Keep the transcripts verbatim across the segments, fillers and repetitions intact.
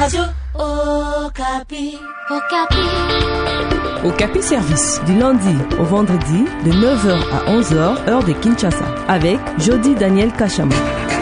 Radio Okapi. Okapi. Okapi Service, du lundi au vendredi, de neuf heures à onze heures, heure de Kinshasa, avec Jody Daniel Kachama.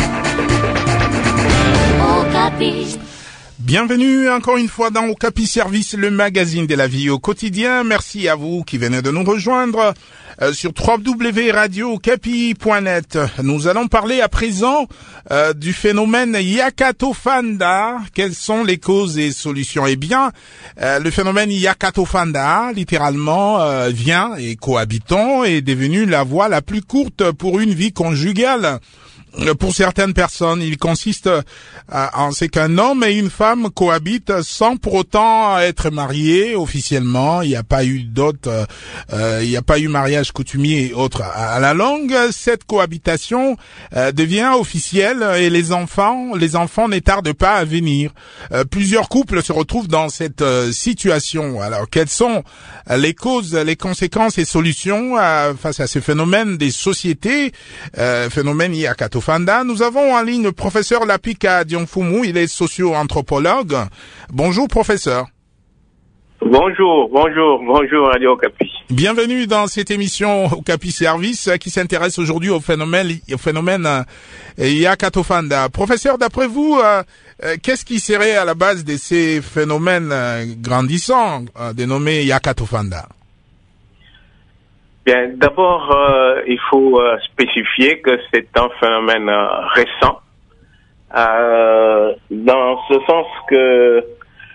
Okapi. Bienvenue encore une fois dans Okapi Service, le magazine de la vie au quotidien. Merci à vous qui venez de nous rejoindre euh, sur w w w point radio okapi point net. Nous allons parler à présent euh, du phénomène Yakatofanda. Quelles sont les causes et solutions? Eh bien, euh, le phénomène Yakatofanda, littéralement, euh, vient et cohabitant, est devenu la voie la plus courte pour une vie conjugale. Pour certaines personnes, il consiste en ce qu'un homme et une femme cohabitent sans pour autant être mariés officiellement. Il n'y a pas eu d'autres, euh, il n'y a pas eu mariage coutumier et autres. À la longue, cette cohabitation euh, devient officielle et les enfants, les enfants ne tardent pas à venir. Euh, plusieurs couples se retrouvent dans cette euh, situation. Alors, quelles sont les causes, les conséquences et solutions euh, face à ce phénomène des sociétés, euh, phénomène Yakatofanda? Nous avons en ligne le professeur Lapika Diomfumu, il est socio-anthropologue. Bonjour professeur. Bonjour, bonjour, bonjour Radio Okapi. Bienvenue dans cette émission Okapi Service qui s'intéresse aujourd'hui au phénomène, au phénomène euh, Yakatofanda. Professeur, d'après vous, euh, euh, qu'est-ce qui serait à la base de ces phénomènes euh, grandissants euh, dénommés Yakatofanda? Bien, d'abord, euh, il faut euh, spécifier que c'est un phénomène euh, récent, euh, dans ce sens que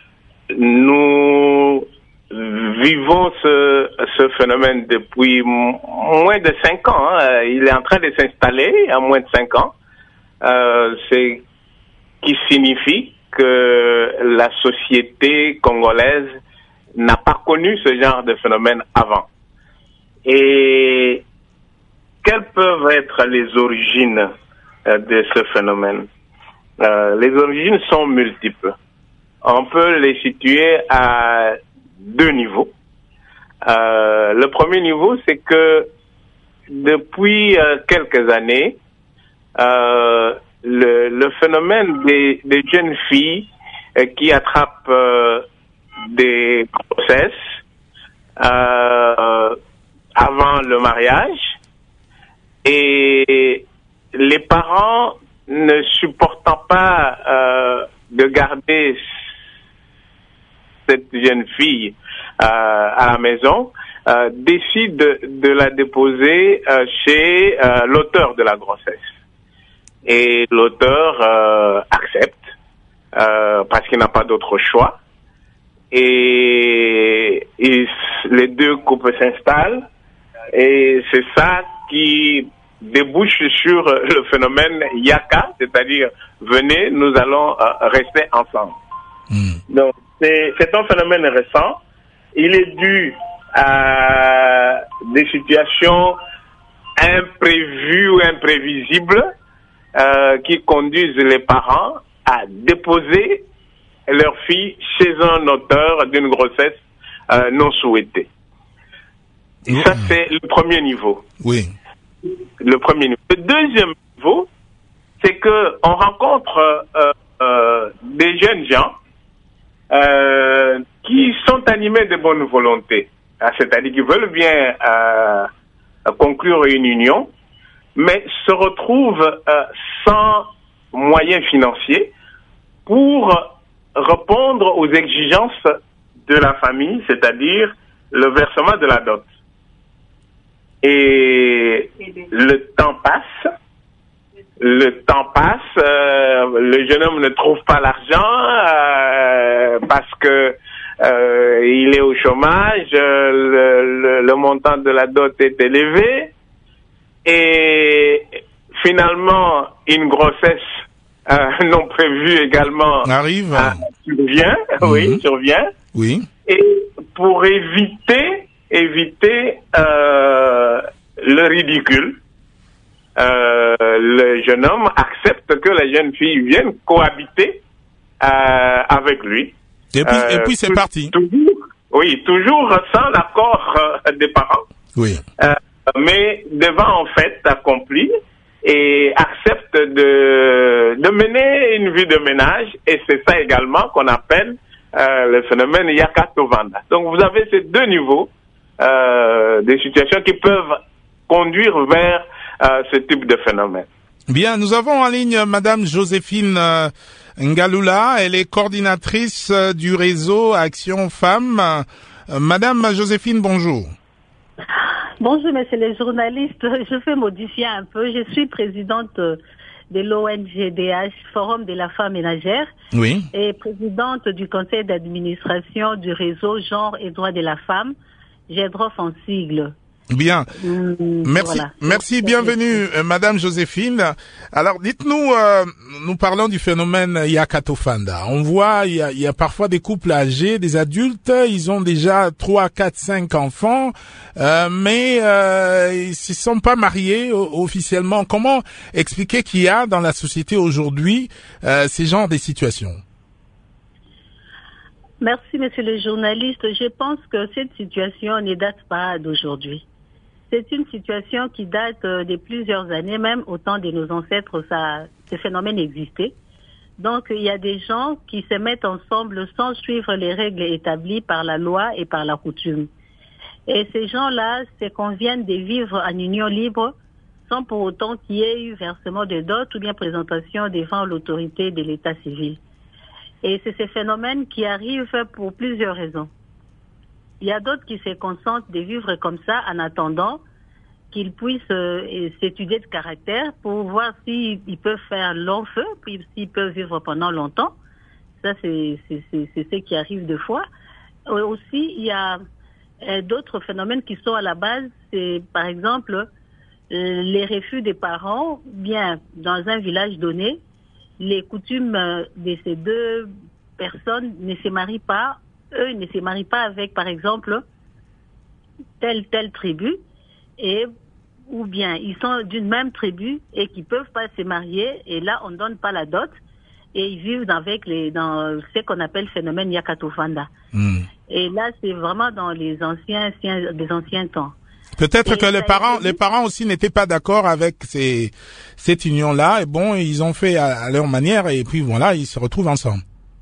nous vivons ce, ce phénomène depuis m- moins de cinq ans. Hein. Il est en train de s'installer à moins de cinq ans, euh, c'est qui signifie que la société congolaise n'a pas connu ce genre de phénomène avant. Et quelles peuvent être les origines euh, de ce phénomène? euh, Les origines sont multiples. On peut les situer à deux niveaux. Euh, le premier niveau, c'est que depuis euh, quelques années, euh, le, le phénomène des, des jeunes filles euh, qui attrapent euh, des grossesses euh, avant le mariage, et les parents ne supportant pas euh, de garder cette jeune fille euh, à la maison, euh, décident de, de la déposer euh, chez euh, l'auteur de la grossesse. Et l'auteur euh, accepte euh, parce qu'il n'a pas d'autre choix. Et, et les deux couples s'installent. Et c'est ça qui débouche sur le phénomène Yaka, c'est-à-dire venez, nous allons euh, rester ensemble. Mmh. Donc c'est, c'est un phénomène récent. Il est dû à des situations imprévues ou imprévisibles euh, qui conduisent les parents à déposer leur fille chez un auteur d'une grossesse euh, non souhaitée. Mmh. Ça, c'est le premier niveau. Oui. Le premier niveau. Le deuxième niveau, c'est que on rencontre euh, euh, des jeunes gens euh, qui sont animés de bonne volonté, c'est-à-dire qui veulent bien euh, conclure une union, mais se retrouvent euh, sans moyens financiers pour répondre aux exigences de la famille, c'est-à-dire le versement de la dot. Et le temps passe, le temps passe, euh, le jeune homme ne trouve pas l'argent euh, parce que euh, il est au chômage, euh, le, le, le montant de la dot est élevé, et finalement une grossesse euh, non prévue également arrive, euh, survient, mmh. oui, survient, oui, et pour éviter éviter euh, le ridicule, euh, le jeune homme accepte que la jeune fille vienne cohabiter euh, avec lui. Et puis, euh, et puis c'est tout, parti. Toujours, oui, toujours sans l'accord euh, des parents. Oui. Euh, mais devant un fait accompli, et acceptent de, de mener une vie de ménage, et c'est ça également qu'on appelle euh, le phénomène Yakatovanda. Donc vous avez ces deux niveaux, euh, des situations qui peuvent conduire vers euh, ce type de phénomène. Bien, nous avons en ligne Madame Joséphine euh, Ngalula, elle est coordinatrice euh, du réseau Action Femmes. Euh, Madame Joséphine, bonjour. Bonjour, messieurs les journalistes. Je vais modifier un peu. Je suis présidente de l'O N G D H, Forum de la femme ménagère, oui, et présidente du conseil d'administration du réseau Genre et droits de la femme, GEDROF en sigle. Bien. Mmh, merci, voilà. merci, bienvenue, euh, Madame Joséphine. Alors, dites-nous, euh, nous parlons du phénomène Yakatofanda. On voit, il y a, il y a parfois des couples âgés, des adultes, ils ont déjà trois, quatre, cinq enfants, euh, mais euh, ils ne se sont pas mariés officiellement. Comment expliquer qu'il y a dans la société aujourd'hui euh, ces genres de situations? Merci, monsieur le journaliste. Je pense que cette situation ne date pas d'aujourd'hui. C'est une situation qui date de plusieurs années, même au temps de nos ancêtres, ça, ce phénomène existait. Donc, il y a des gens qui se mettent ensemble sans suivre les règles établies par la loi et par la coutume. Et ces gens-là se conviennent de vivre en union libre sans pour autant qu'il y ait eu versement de dot ou bien présentation devant l'autorité de l'état civil. Et c'est ces phénomènes qui arrivent pour plusieurs raisons. Il y a d'autres qui se consentent de vivre comme ça en attendant qu'ils puissent euh, s'étudier de caractère pour voir s'ils peuvent faire long feu, puis s'ils peuvent vivre pendant longtemps. Ça, c'est, c'est, c'est, c'est ce qui arrive deux fois. Euh, aussi, il y a euh, d'autres phénomènes qui sont à la base. C'est, par exemple, euh, les refus des parents, bien dans un village donné, les coutumes de ces deux personnes ne se marient pas, eux ne se marient pas avec, par exemple, telle, telle tribu, et, ou bien ils sont d'une même tribu et qui peuvent pas se marier, et là on donne pas la dot, et ils vivent avec les, dans ce qu'on appelle le phénomène Yakatofanda. Mmh. Et là c'est vraiment dans les anciens, des anciens temps. Peut-être et que les parents, été... les parents aussi n'étaient pas d'accord avec ces, cette union-là, et bon, ils ont fait à, à leur manière, et puis voilà, ils se retrouvent ensemble.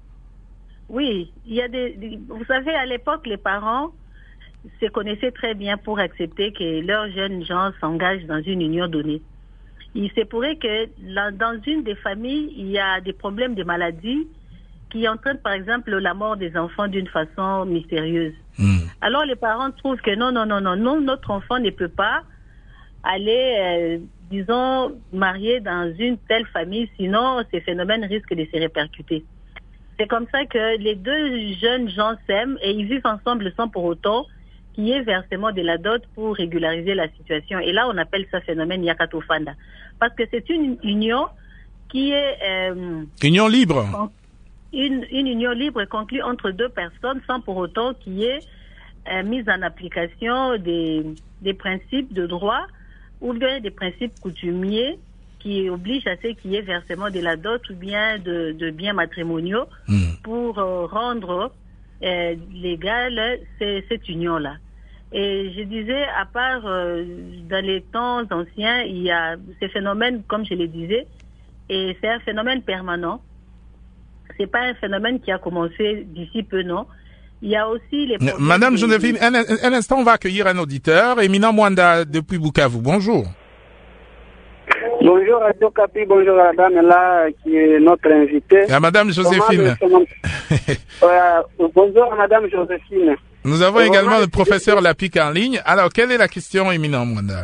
Oui, il y a des, vous savez, à l'époque, les parents se connaissaient très bien pour accepter que leurs jeunes gens s'engagent dans une union donnée. Il se pourrait que là, dans une des familles, il y a des problèmes de maladie qui entraînent, par exemple, la mort des enfants d'une façon mystérieuse. Mmh. Alors les parents trouvent que non, non, non, non, non, notre enfant ne peut pas aller, euh, disons, marier dans une telle famille, sinon ces phénomènes risquent de se répercuter. C'est comme ça que les deux jeunes gens s'aiment et ils vivent ensemble sans pour autant qu'il y ait versement de la dot pour régulariser la situation. Et là, on appelle ça phénomène Yakatofanda. Parce que c'est une union qui est... Euh, union libre. Une, une union libre conclue entre deux personnes sans pour autant qu'il y ait euh, mise en application des, des principes de droit ou bien des principes coutumiers qui obligent à ce qu'il y ait versement de la dot ou bien de, de biens matrimoniaux mmh. pour euh, rendre euh, légale cette union-là. Et je disais, à part euh, dans les temps anciens, il y a ces phénomènes, comme je le disais, et c'est un phénomène permanent. C'est pas un phénomène qui a commencé d'ici peu, non. Il y a aussi les... Madame Joséphine, un, un instant, on va accueillir un auditeur. Éminent Mwanda depuis Bukavu. Bonjour. Bonjour Radio Capi, bonjour à la dame là qui est notre invitée. À Madame Joséphine. euh, bonjour à Madame Joséphine. Nous avons et également le professeur Lapik en ligne. Alors, quelle est la question, Éminent Mwanda?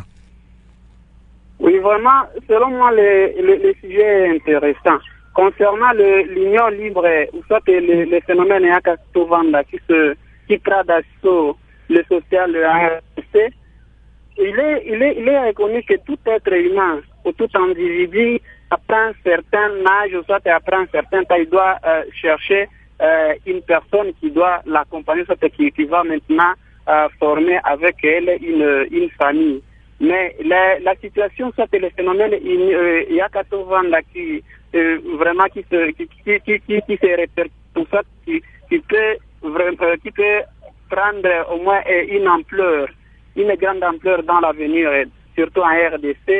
Oui, vraiment, selon moi, le, le, le sujet est intéressant. Concernant l'union libre, ou soit le, le phénomène Yakatofanda qui se qui prend d'assaut le social, le A R C, il est, il est, il est reconnu que tout être humain ou tout individu apprend un certain âge, ou soit apprend un certain temps, il doit euh, chercher euh, une personne qui doit l'accompagner, soit qui, qui va maintenant euh, former avec elle une, une famille. Mais la, la situation, soit le phénomène euh, Yakatofanda qui Euh, vraiment qui se qui qui qui qui, qui se répercute, tout ça qui qui peut vraiment qui peut prendre au moins une ampleur, une grande ampleur dans l'avenir, surtout en R D C.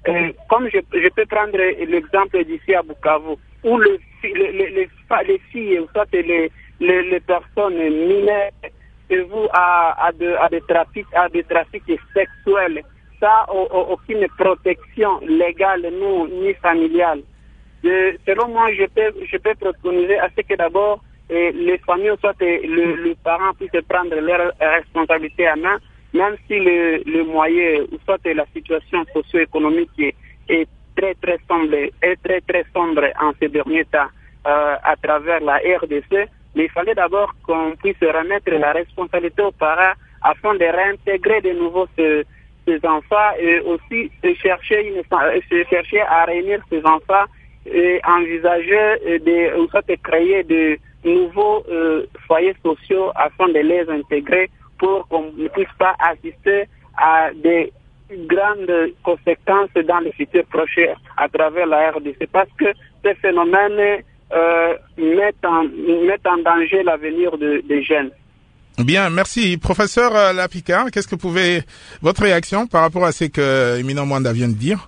euh, comme je, je peux prendre l'exemple d'ici à Bukavu, où le, les, les, les, les filles, soit les, les, les personnes mineures, se vouent à, à, de, à des trafics, à des trafics sexuels, ça, aucune protection légale, nous, ni familiale. De, selon moi, je peux, je peux préconiser à ce que d'abord, eh, les familles, soit eh, le, le parent puisse prendre leurs responsabilités à main, même si le, le moyen, ou soit eh, la situation socio-économique est, est très, très sombre, est très, très sombre en ces derniers temps, euh, à travers la R D C, mais il fallait d'abord qu'on puisse remettre la responsabilité aux parents afin de réintégrer de nouveau ce, ces enfants et aussi de chercher, une, de chercher à réunir ces enfants et envisager de, ou soit de créer de nouveaux euh, foyers sociaux afin de les intégrer pour qu'on ne puisse pas assister à des grandes conséquences dans le futur prochain à travers la R D C, parce que ces phénomènes euh, mettent, en, mettent en danger l'avenir de, des jeunes. Bien, merci. Professeur euh, Lapicard, qu'est-ce que pouvait votre réaction par rapport à ce que Éminent Mwanda vient de dire?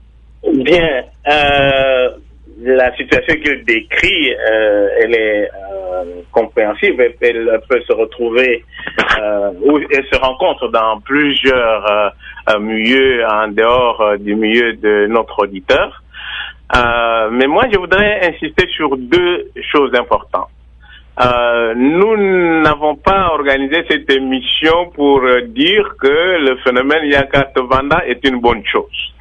Bien, euh, la situation qu'il décrit, euh, elle est euh, compréhensible. Elle peut se retrouver euh, ou elle se rencontre dans plusieurs euh, milieux en dehors euh, du milieu de notre auditeur. Euh, mais moi, je voudrais insister sur deux choses importantes. Euh, nous n'avons pas organisé cette émission pour dire que le phénomène Yaka Tovanda est une bonne chose.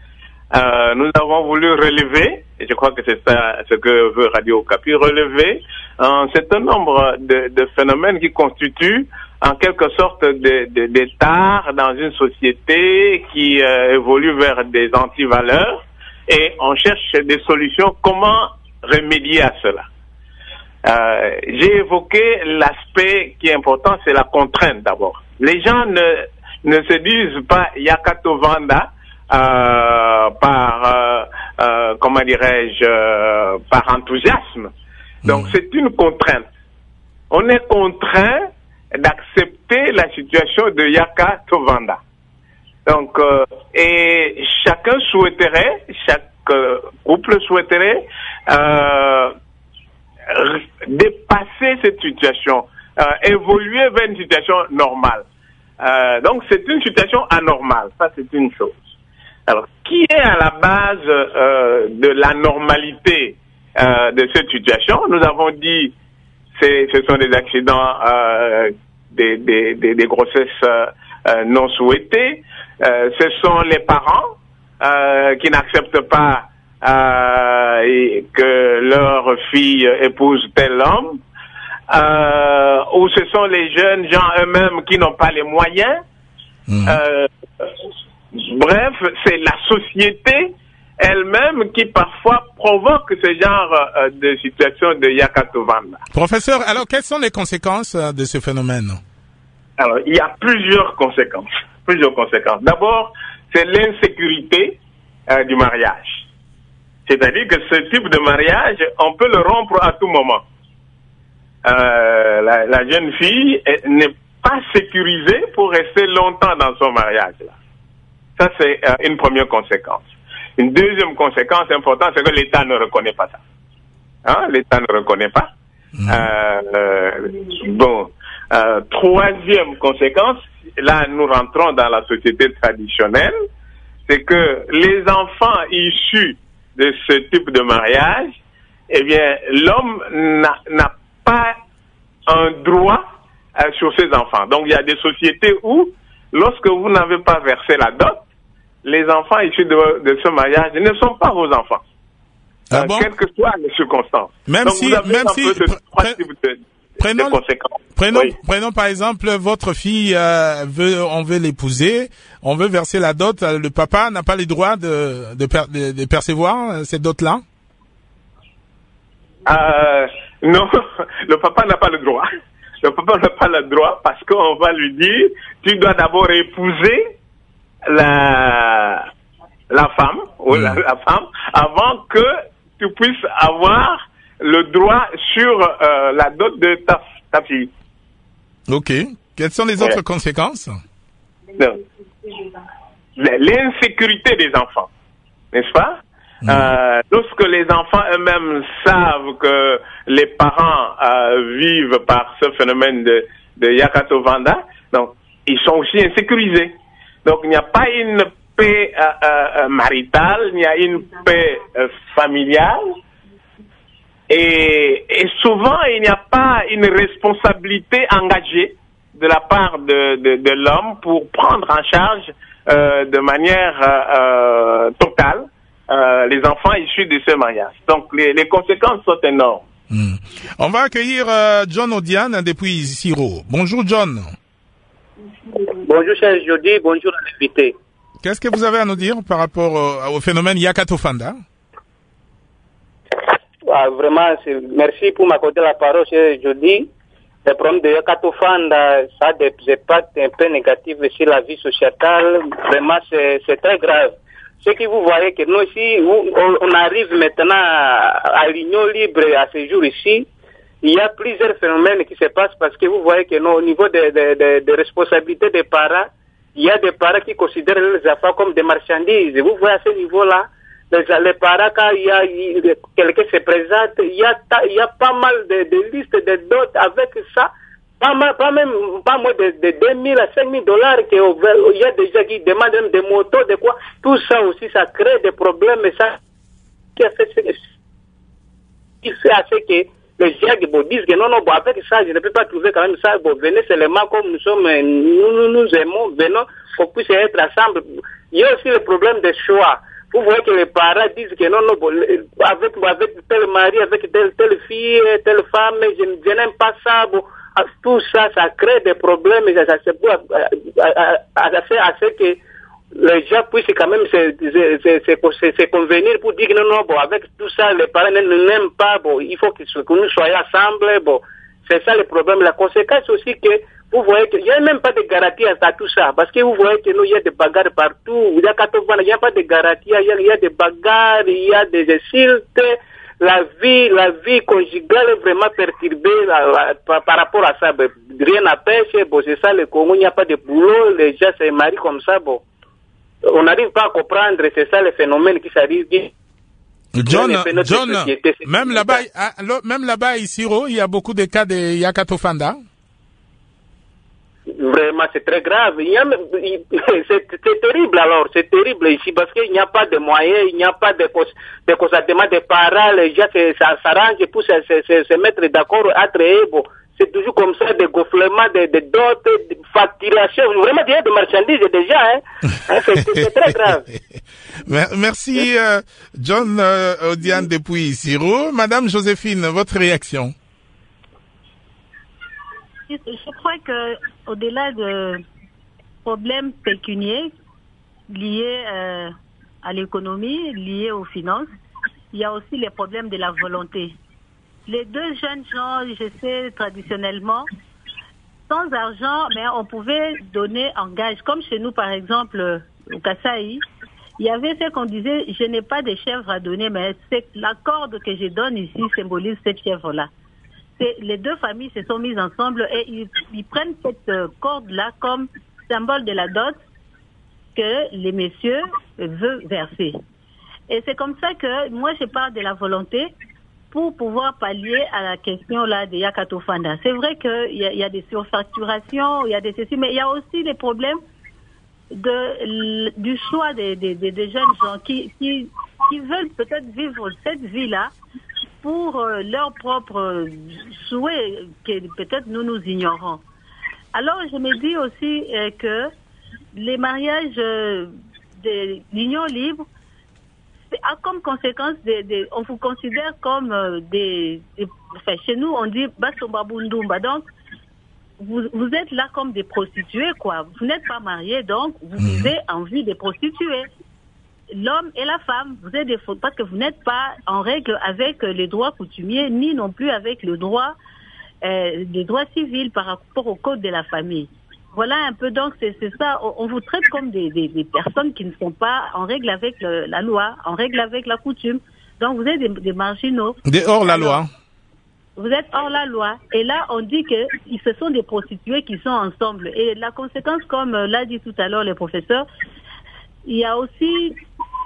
Euh, nous avons voulu relever, et je crois que c'est ça ce que veut Radio Okapi, relever un certain nombre de, de phénomènes qui constituent en quelque sorte des de, de tares dans une société qui euh, évolue vers des antivaleurs, et on cherche des solutions. Comment remédier à cela? Euh, j'ai évoqué l'aspect qui est important, c'est la contrainte d'abord. Les gens ne, ne se disent pas Yakato Vanda euh, par, euh, euh, comment dirais-je, euh, par enthousiasme. Donc mmh. c'est une contrainte. On est contraint d'accepter la situation de Yakato Vanda. Donc, euh, et chacun souhaiterait, chaque euh, couple souhaiterait euh, dépasser cette situation, euh, évoluer vers une situation normale. Euh, donc c'est une situation anormale, ça c'est une chose. Alors, qui est à la base euh, de la normalité euh, de cette situation? Nous avons dit c'est, ce sont des accidents, euh, des, des, des, des grossesses euh, euh, non souhaitées. Euh, ce sont les parents euh, qui n'acceptent pas Euh, et que leur fille épouse tel homme, euh, ou ce sont les jeunes gens eux-mêmes qui n'ont pas les moyens. Mmh. Euh, bref, c'est la société elle-même qui parfois provoque ce genre euh, de situation de Yakato Vanda. Professeur, alors quelles sont les conséquences euh, de ce phénomène? Alors, il y a plusieurs conséquences. Plusieurs conséquences. D'abord, c'est l'insécurité euh, du mariage. C'est-à-dire que ce type de mariage, on peut le rompre à tout moment. Euh, la, la jeune fille n'est pas sécurisée pour rester longtemps dans son mariage. Là. Ça, c'est euh, une première conséquence. Une deuxième conséquence importante, c'est que l'État ne reconnaît pas ça. Hein? L'État ne reconnaît pas. Mmh. Euh, euh, bon. Euh, troisième conséquence, là, nous rentrons dans la société traditionnelle, c'est que les enfants issus de ce type de mariage, eh bien, l'homme n'a, n'a pas un droit euh, sur ses enfants. Donc, il y a des sociétés où, lorsque vous n'avez pas versé la dot, les enfants issus de, de ce mariage ne sont pas vos enfants. Ah euh, bon? Quelles que soient les circonstances. Même Donc, si, vous avez même un si, peu de pr- trois pr- types de, prenons, de conséquences. Prenons, oui. prenons par exemple votre fille, euh, veut, on veut l'épouser, on veut verser la dot, le papa n'a pas le droit de, de, per, de, de percevoir cette dot-là? Euh, non, le papa n'a pas le droit. Le papa n'a pas le droit parce qu'on va lui dire, tu dois d'abord épouser la, la femme, ou mmh. la, la femme, avant que tu puisses avoir le droit sur euh, la dot de ta, ta fille. Ok. Quelles sont les autres ouais. conséquences? Non. L'insécurité des enfants. n'est-ce pas? Mmh. Euh, lorsque les enfants eux-mêmes savent que les parents euh, vivent par ce phénomène de, de Yakatovanda, donc ils sont aussi insécurisés. Donc il n'y a pas une paix euh, euh, maritale, il y a une paix euh, familiale, et, et souvent il n'y a pas une responsabilité engagée de la part de, de, de l'homme pour prendre en charge euh, de manière euh, euh, totale euh, les enfants issus de ce mariage. Donc les, les conséquences sont énormes. Mmh. On va accueillir euh, John Odiane depuis Siro. Bonjour John. Bonjour cher Jody, bonjour à l'invité. Qu'est-ce que vous avez à nous dire par rapport au, au phénomène Yakatofanda? Ah, vraiment, c'est, merci pour m'accorder la parole, cher Jody. Le problème de Yakatofanda, ça a des impacts un peu négatifs sur la vie sociétale. Vraiment, c'est, c'est très grave. Ce que vous voyez que nous ici, on, on arrive maintenant à, à l'union libre à ce jour ici. Il y a plusieurs phénomènes qui se passent parce que vous voyez que nous, au niveau des de, de, de responsabilités des parents, il y a des parents qui considèrent les enfants comme des marchandises. Vous voyez à ce niveau-là, les, les parents, quand il y a il, quelqu'un se présente, il y a, il y a pas mal de, de listes de dots avec ça. Pas, mal, pas même, pas moins de, de deux mille à cinq mille dollars qu'il y a des gens qui demandent même des motos, de quoi. Tout ça aussi, ça crée des problèmes et ça, qui a fait ce il fait assez que les gens qui disent que non, non, bon, avec ça, je ne peux pas trouver quand même ça, bon, venez seulement comme nous sommes, nous, nous, nous aimons, venons, qu'on puisse être ensemble. Il y a aussi le problème des choix. Vous voyez que les parents disent que non, non, bon, avec, avec tel mari, avec telle, telle fille, telle femme, je, je n'aime pas ça, bon, tout ça, ça crée des problèmes, et ça, ça, c'est pour, à, à, à, à ce que les gens puissent quand même se, se, se, se, se convenir pour dire que non, non, bon, avec tout ça, les parents ne n'aiment pas, bon, il faut que, que nous soyons ensemble, bon, c'est ça le problème. La conséquence aussi que, vous voyez qu'il n'y a même pas de garantie à tout ça, parce que vous voyez que nous, il y a des bagarres partout, il y a quatre il n'y a pas de garantie, il y a, il y a des bagarres, il y a des insultes, la vie, la vie conjugale est vraiment perturbée la, la, par, par rapport à ça, ben, rien n'empêche, bon, c'est ça le Congo, il n'y a pas de boulot, les gens se marient comme ça, bon. On n'arrive pas à comprendre, c'est ça le phénomène qui s'arrive. John, John, même là-bas, même là-bas, ici, il y a beaucoup de cas de Yakatofanda. Vraiment, c'est très grave. Il y a, c'est, c'est terrible alors, c'est terrible ici parce qu'il n'y a pas de moyens, il n'y a pas de, de consentement des parents, les gens s'arrangent pour se, se, se, se mettre d'accord entre eux. Bon, c'est toujours comme ça, des gonflements, des, des dots, des facturations. Vraiment, il y a des marchandises déjà, hein. hein c'est, c'est très grave. Merci, euh, John euh, Odiane depuis Siro. Madame Joséphine, votre réaction? Je crois que au-delà de problèmes pécuniaires liés euh, à l'économie, liés aux finances, il y a aussi les problèmes de la volonté. Les deux jeunes gens, je sais, traditionnellement, sans argent, mais on pouvait donner en gage. Comme chez nous, par exemple, au Kasaï, il y avait ce qu'on disait, je n'ai pas de chèvre à donner, mais c'est la corde que je donne ici symbolise cette chèvre-là. C'est, les deux familles se sont mises ensemble et ils, ils prennent cette euh, corde-là comme symbole de la dot que les messieurs veulent verser. Et c'est comme ça que moi je parle de la volonté pour pouvoir pallier à la question-là de Yakatofanda. C'est vrai qu'il y a, y a des surfacturations, il y a des ceci, mais il y a aussi les problèmes de, du choix des, des, des, des jeunes gens qui, qui, qui veulent peut-être vivre cette vie-là pour euh, leur propre euh, souhait que peut-être nous nous ignorons. Alors je me dis aussi euh, que les mariages euh, de l'union libre a comme conséquence, de, de, on vous considère comme euh, des, des... Enfin, chez nous on dit Basomba Bundumba, donc vous, vous êtes là comme des prostituées, quoi. Vous n'êtes pas mariés, donc vous vivez en vie des prostituées. L'homme et la femme, vous êtes des fautes parce que vous n'êtes pas en règle avec les droits coutumiers, ni non plus avec le droit, euh, les droits civils par rapport au code de la famille. Voilà un peu, donc c'est, c'est ça, on, on vous traite comme des, des, des personnes qui ne sont pas en règle avec le, la loi, en règle avec la coutume. Donc vous êtes des, des marginaux. Des hors la loi. Vous êtes hors la loi. Et là, on dit que ce sont des prostituées qui sont ensemble. Et la conséquence, comme l'a dit tout à l'heure le professeur, il y a aussi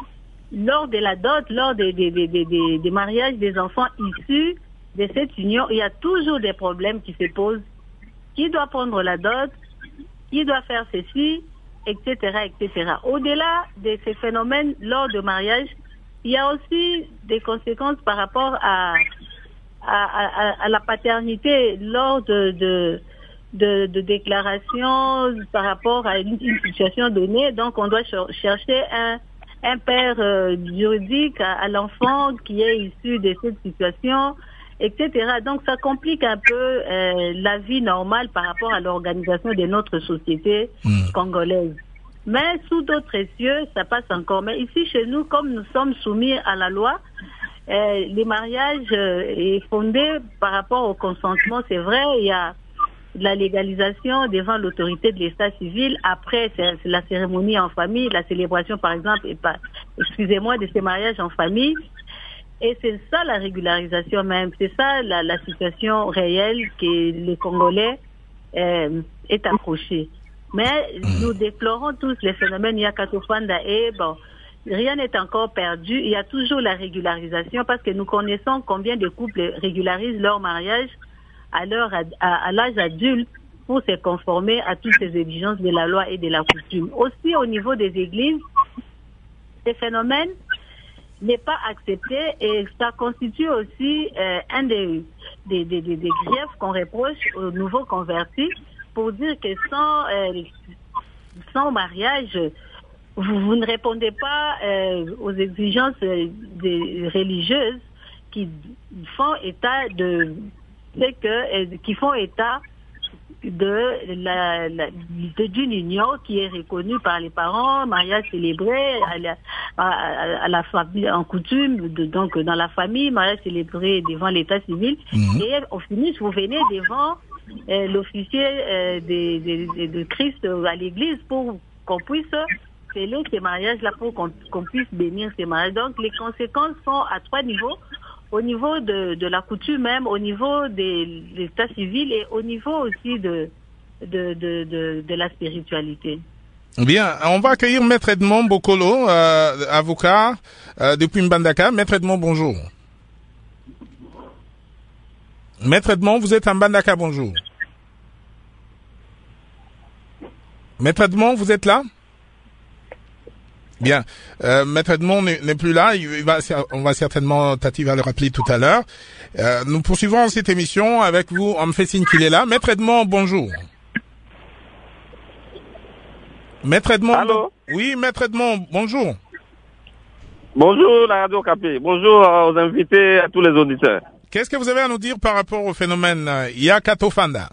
lors de la dot, lors des, des, des, des, des, des mariages des enfants issus de cette union, il y a toujours des problèmes qui se posent. Qui doit prendre la dot? Qui doit faire ceci? Etc., et cetera. Au-delà de ces phénomènes lors de mariage, il y a aussi des conséquences par rapport à, à, à, à la paternité lors de, de, de, de déclarations par rapport à une, une situation donnée. Donc, on doit ch- chercher un, un père euh, juridique à, à l'enfant qui est issu de cette situation, et cetera. Donc, ça complique un peu euh, la vie normale par rapport à l'organisation de notre société mmh. congolaise. Mais sous d'autres cieux, ça passe encore. Mais ici, chez nous, comme nous sommes soumis à la loi, euh, les mariages euh, est fondé par rapport au consentement. C'est vrai, il y a la légalisation devant l'autorité de l'état civil. Après, c'est, c'est la cérémonie en famille, la célébration, par exemple, et pas, excusez-moi, de ces mariages en famille. Et c'est ça la régularisation même. C'est ça la, la situation réelle que les Congolais euh, est approchée. Mais nous déplorons tous les phénomènes Yakatofanda et bon, rien n'est encore perdu. Il y a toujours la régularisation parce que nous connaissons combien de couples régularisent leur mariage à, leur, à, à l'âge adulte pour se conformer à toutes ces exigences de la loi et de la coutume. Aussi au niveau des églises, ces phénomènes n'est pas accepté et ça constitue aussi euh, un des, des, des, des, des griefs qu'on reproche aux nouveaux convertis. Pour dire que sans, euh, sans mariage, vous, vous ne répondez pas euh, aux exigences euh, des religieuses qui font état de c'est que euh, qui font état de la, la de, d'une union qui est reconnue par les parents, mariage célébré à la, à, à la famille en coutume, de, donc dans la famille, mariage célébré devant l'état civil, mmh. et au finish vous venez devant Euh, l'officier euh, de, de, de Christ à l'église pour qu'on puisse sceller ces mariages-là, pour qu'on, qu'on puisse bénir ces mariages. Donc les conséquences sont à trois niveaux, au niveau de, de la coutume même, au niveau de l'état civil et au niveau aussi de, de, de, de, de la spiritualité. Bien, on va accueillir Maître Edmond Bokolo, euh, avocat euh, depuis Mbandaka. Maître Edmond, bonjour. Maître Edmond, vous êtes à Mbandaka, bonjour. Maître Edmond, vous êtes là? Bien. Euh, Maître Edmond n'est, n'est plus là. Il va, on va certainement, Tati va le rappeler tout à l'heure. Euh, nous poursuivons cette émission avec vous. On me fait signe qu'il est là. Maître Edmond, bonjour. Maître Edmond. Allô? Oui, Maître Edmond, bonjour. Bonjour, la Radio Okapi. Bonjour aux invités et à tous les auditeurs. Qu'est-ce que vous avez à nous dire par rapport au phénomène euh, Yakatofanda?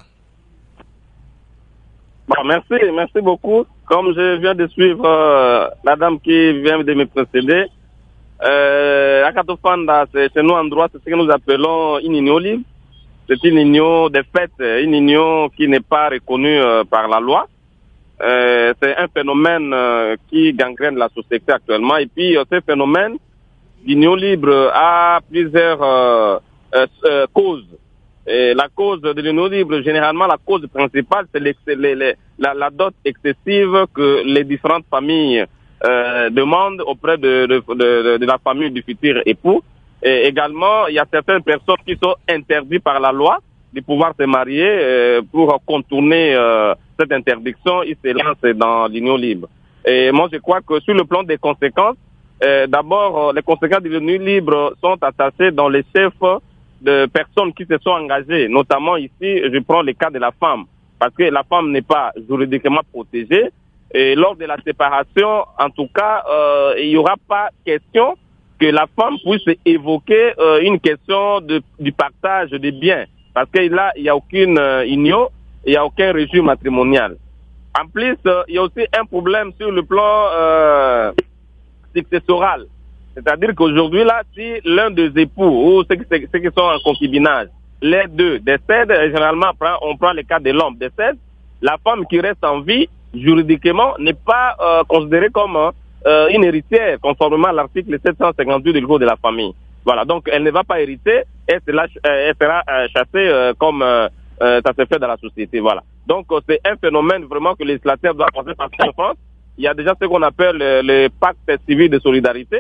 Bon, merci, merci beaucoup. Comme je viens de suivre euh, la dame qui vient de me précéder, euh, Yakatofanda, c'est chez nous en droit, c'est ce que nous appelons une union libre. C'est une union de fait, une union qui n'est pas reconnue euh, par la loi. Euh, c'est un phénomène euh, qui gangrène la société actuellement. Et puis, euh, ce phénomène d'union libre a plusieurs euh, euh, euh, causes. Et la cause de l'union libre, généralement, la cause principale, c'est les, les, les, la, la dot excessive que les différentes familles euh, demandent auprès de, de, de, de la famille du futur époux. Et également, il y a certaines personnes qui sont interdites par la loi de pouvoir se marier. Euh, pour contourner euh, cette interdiction, ils se lancent dans l'union libre. Et moi, je crois que sur le plan des conséquences, euh, d'abord, les conséquences de l'union libre sont attachées dans les chefs de personnes qui se sont engagées, notamment ici, je prends le cas de la femme, parce que la femme n'est pas juridiquement protégée, et lors de la séparation, en tout cas, euh, il n'y aura pas question que la femme puisse évoquer euh, une question de, du partage des biens, parce que là, il n'y a aucune euh, union, il n'y a aucun régime matrimonial. En plus, euh, il y a aussi un problème sur le plan euh, successoral. C'est-à-dire qu'aujourd'hui, là, si l'un des époux ou ceux qui, ceux qui sont en concubinage, les deux décèdent, généralement, on prend le cas de l'homme décède, la femme qui reste en vie, juridiquement, n'est pas euh, considérée comme euh, une héritière, conformément à l'article sept cent cinquante-deux du Code de la famille. Voilà, donc elle ne va pas hériter, elle sera, elle sera euh, chassée euh, comme euh, euh, ça se fait dans la société. Voilà. Donc euh, c'est un phénomène vraiment que les législateurs doivent penser, parce qu'en France, il y a déjà ce qu'on appelle le, le pacte civil de solidarité,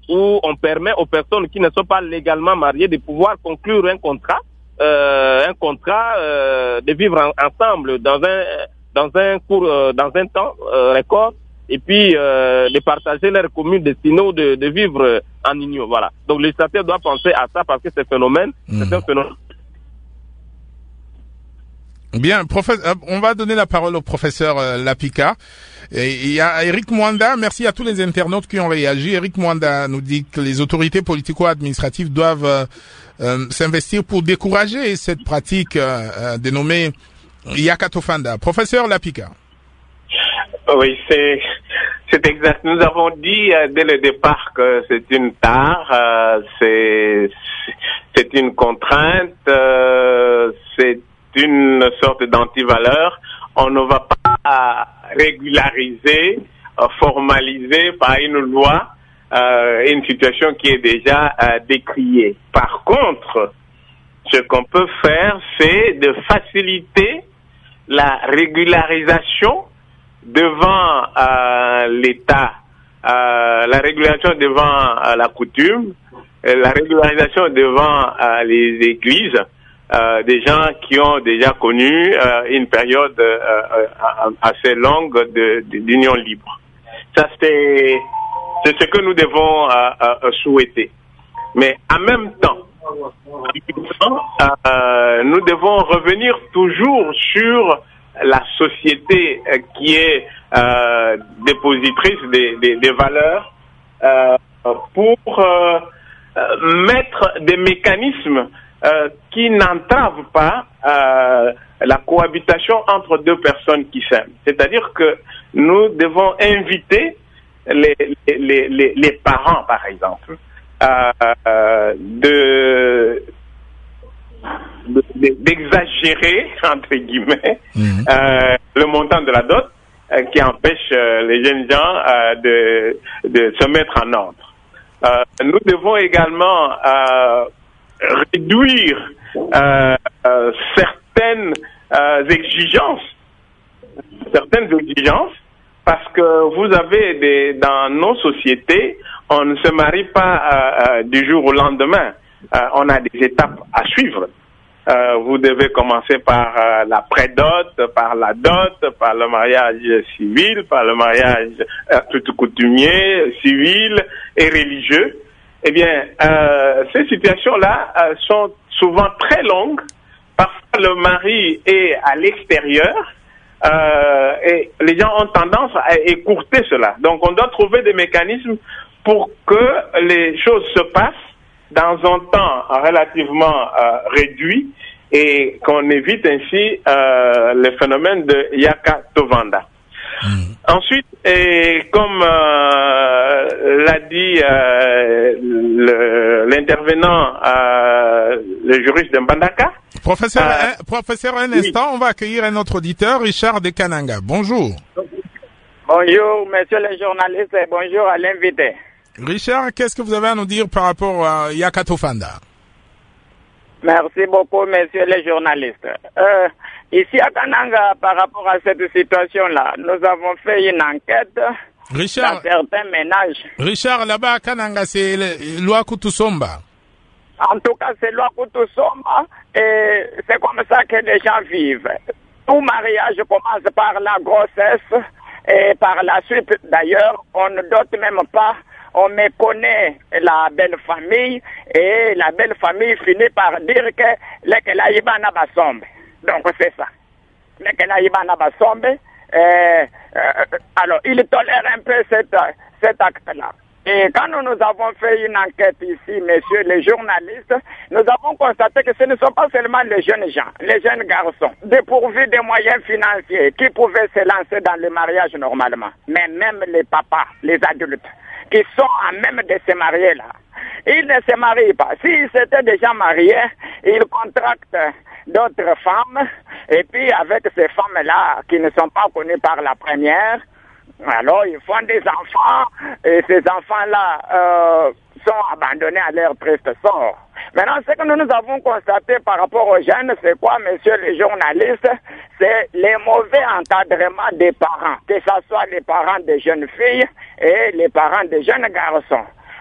où on permet aux personnes qui ne sont pas légalement mariées de pouvoir conclure un contrat, euh, un contrat euh, de vivre en, ensemble dans un dans un court, euh, dans un temps euh, record, et puis euh, de partager leur commune destinée, de, de vivre en union. Voilà. Donc le législateur doit penser à ça parce que ce phénomène, mmh. c'est un phénomène. Bien, professeur, on va donner la parole au professeur euh, Lapika. Et il y a Eric Mwanda, merci à tous les internautes qui ont réagi. Eric Mwanda nous dit que les autorités politico-administratives doivent euh, euh, s'investir pour décourager cette pratique euh, euh, dénommée Yakatofanda. Professeur Lapika. Oui, c'est c'est exact. Nous avons dit euh, dès le départ que c'est une tare, euh, c'est c'est une contrainte, euh, c'est une sorte d'antivaleur. On ne va pas régulariser, euh, formaliser par une loi euh, une situation qui est déjà euh, décriée. Par contre, ce qu'on peut faire, c'est de faciliter la régularisation devant euh, l'État, euh, la régularisation devant euh, la coutume, la régularisation devant euh, les églises, euh, des gens qui ont déjà connu euh, une période euh, euh, assez longue de, de, d'union libre. Ça, c'est, c'est ce que nous devons euh, euh, souhaiter. Mais en même temps, euh, nous devons revenir toujours sur la société euh, qui est euh, dépositrice des, des, des valeurs euh, pour euh, mettre des mécanismes euh, qui n'entravent pas euh, la cohabitation entre deux personnes qui s'aiment. C'est-à-dire que nous devons inviter les, les, les, les parents, par exemple, euh, de d'exagérer, entre guillemets, mmh. euh, le montant de la dot euh, qui empêche euh, les jeunes gens euh, de, de se mettre en ordre. Euh, nous devons également euh, réduire euh, euh, certaines euh, exigences, certaines exigences, parce que vous avez des, dans nos sociétés, on ne se marie pas euh, euh, du jour au lendemain. Euh, on a des étapes à suivre. Euh, vous devez commencer par euh, la prédot, par la dot, par le mariage civil, par le mariage euh, tout coutumier, civil et religieux. Eh bien, euh, ces situations-là euh, sont souvent très longues. Parfois, le mari est à l'extérieur euh, et les gens ont tendance à écourter cela. Donc, on doit trouver des mécanismes pour que les choses se passent dans un temps relativement euh, réduit et qu'on évite ainsi euh, le phénomène de Yakatovanda. Mmh. Ensuite, et comme euh, l'a dit euh, le, l'intervenant, euh, le juriste de Mbandaka. Professeur, euh, un, professeur, un instant, oui. On va accueillir un autre auditeur, Richard de Kananga. Bonjour. Bonjour, monsieur le journaliste, et bonjour à l'invité. Richard, qu'est-ce que vous avez à nous dire par rapport à Yakatofanda? Merci beaucoup, monsieur le journaliste. Euh, ici à Kananga, par rapport à cette situation-là, nous avons fait une enquête Richard, dans certains ménages. Richard, là-bas à Kananga, c'est loi Kutusomba. En tout cas, c'est loi Kutusomba et c'est comme ça que les gens vivent. Tout mariage commence par la grossesse et par la suite, d'ailleurs, on ne dote même pas. On méconnaît la belle famille et la belle famille finit par dire que lekela yibana basombe. Donc c'est ça. Lekela yibana basombe. Euh, euh, alors il tolère un peu cet, cet acte-là. Et quand nous, nous avons fait une enquête ici, messieurs les journalistes, nous avons constaté que ce ne sont pas seulement les jeunes gens, les jeunes garçons, dépourvus des moyens financiers qui pouvaient se lancer dans le mariage normalement, mais même les papas, les adultes, qui sont à même de se marier là. Ils ne se marient pas. S'ils s'étaient déjà mariés, ils contractent d'autres femmes, et puis avec ces femmes-là qui ne sont pas connues par la première, alors ils font des enfants, et ces enfants-là euh, sont abandonnés à leur triste sort. Maintenant, ce que nous, nous avons constaté par rapport aux jeunes, c'est quoi, messieurs les journalistes? C'est les mauvais encadrements des parents, que ce soit les parents des jeunes filles et les parents des jeunes garçons.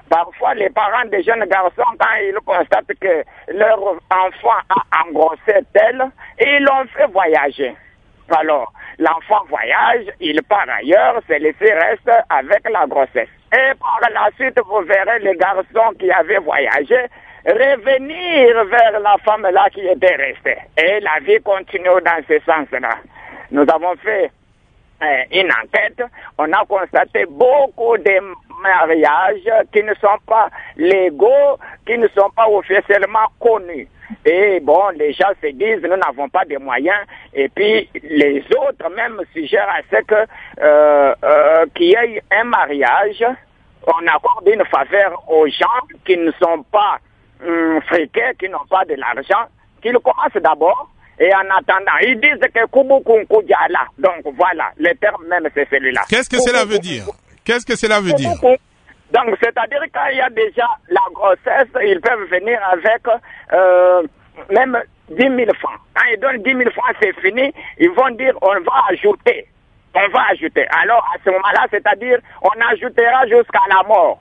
Parfois, les parents des jeunes garçons, quand ils constatent que leur enfant a engrossé tel, ils l'ont fait voyager. Alors, l'enfant voyage, il part ailleurs, celui-ci reste avec la grossesse. Et par la suite, vous verrez les garçons qui avaient voyagé revenir vers la femme là qui était restée. Et la vie continue dans ce sens-là. Nous avons fait euh, une enquête, on a constaté beaucoup de mariages qui ne sont pas légaux, qui ne sont pas officiellement connus. Et bon, les gens se disent, nous n'avons pas de moyens, et puis les autres même suggèrent à ce que euh, euh, qu'il y ait un mariage, on accorde une faveur aux gens qui ne sont pas hum, friqués, qui n'ont pas de l'argent, qu'ils commencent d'abord, et en attendant, ils disent que Kubu Kunku Diala. Donc voilà, le terme même c'est celui-là. Qu'est-ce que cela veut dire? Qu'est-ce que cela veut dire? Donc, c'est-à-dire qu'il y a déjà la grossesse, ils peuvent venir avec euh, même dix mille francs. Quand ils donnent dix mille francs, c'est fini. Ils vont dire, on va ajouter. On va ajouter. Alors, à ce moment-là, c'est-à-dire, on ajoutera jusqu'à la mort.